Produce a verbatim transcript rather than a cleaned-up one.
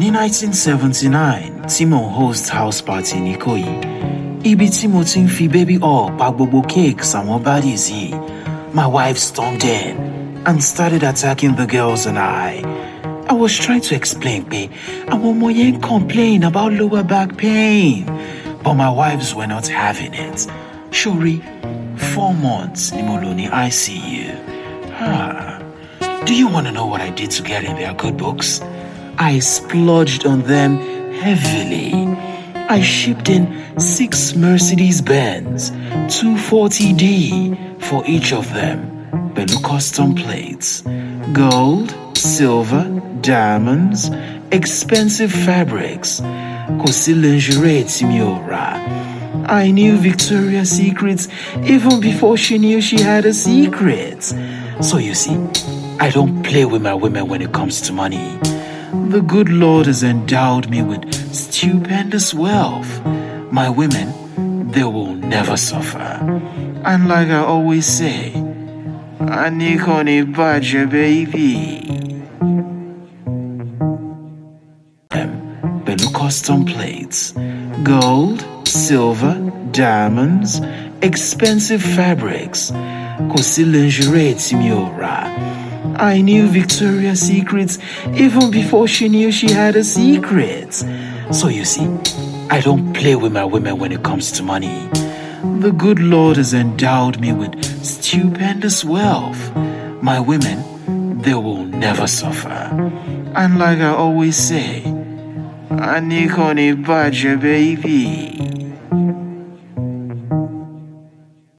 In nineteen seventy-nine, Timo hosts house party ní Ìkòyí. Ibi tí mo ti ń fi baby up pa gbogbo cakes àwọn baddies yìí. My wife stormed in and started attacking the girls and I. I was trying to explain pé àwọn ọmọ yẹn complain about lower back pain. But my wives were not having it. Shori, four months ni mo lò ní I C U. Ah. Do you want to know what I did to get in their good books? I splurged on them heavily. I shipped in six Mercedes-Benz two forty D for each of them. Pẹ̀lú custom plates. Gold, silver, diamonds, expensive fabrics. Kò sí lingerie tí mi ò rà. I knew Victoria's Secret even before she knew she had a secret. So you see, I don't play with my women when it comes to money. The good Lord has endowed me with stupendous wealth. My women, they will never suffer. And like I always say, Anikoni Baja baby. Pẹ̀lú custom plates. Gold, silver, diamonds, expensive fabrics. Kò sí lingerie tí mi ò rà. I knew Victoria's Secret even before she knew she had a secret. So you see, I don't play with my women when it comes to money. The good Lord has endowed me with stupendous wealth. My women, they will never suffer. And like I always say, Anikoni Baja baby.